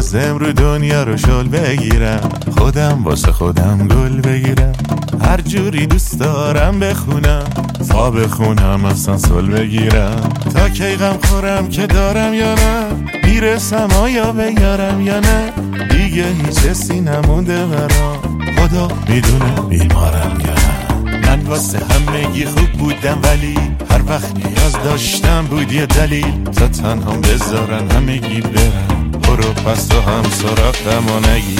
میخواستم رو دنیا رو شل بگیرم، خودم واسه خودم گل بگیرم، هر جوری دوست دارم بخونم، تا بخونم اصلا سل بگیرم، تا کی غم خورم که دارم یا نه، میرسم آیا بیارم یا نه، دیگه هیچ حسی نمونده برام، خدا میدونه بیمارم یا نه. من واسه همگی خوب بودم ولی هر وقت نیاز داشتم بود یه دلیل، تا تنها بذارن همگی برن، برو پس تو هم سراغم و نگی.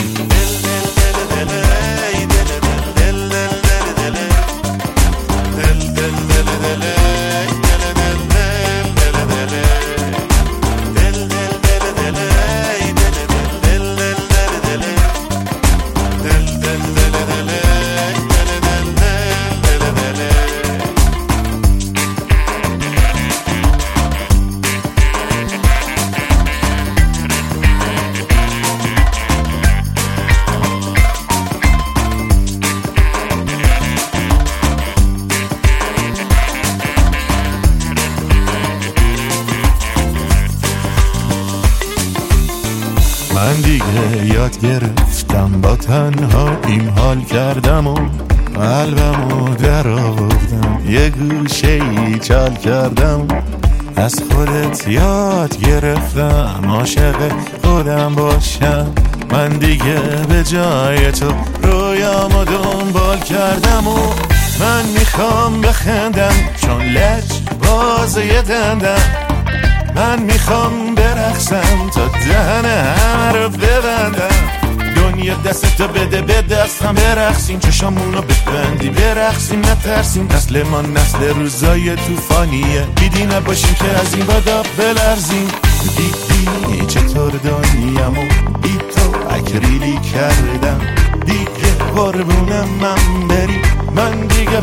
من دیگه یاد گرفتم با تنهاییم حال کردم و قلبمو در آوردم، یه گوشه‌ای چال کردم، از خودت یاد گرفتم عاشق خودم باشم. من دیگه به جای تو رویامو دنبال کردم و من میخوام بخندم چون لج بازه دندم، من میخوام برقصم تا دهن همه رو ببندم، دنیا دستتو بده به دستم برقصیم، چشامونو ببندی برقصیم نترسیم، نسل ما نسل روزای توفانیه، بیدی نباشیم که از این بادا بلرزیم. دیدی چطور دنیامو بی تو اکریلی کردم، دیگه قربونم من بری من دیگه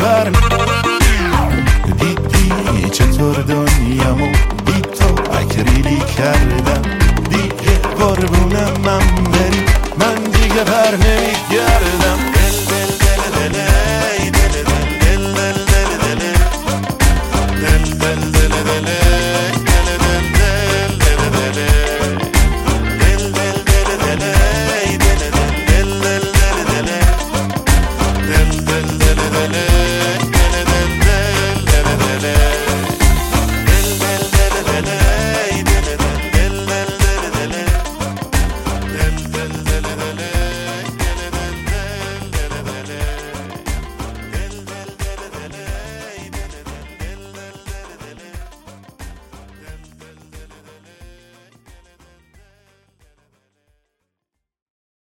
دیدی چطور دنیامو بی تو اکریلی کردم.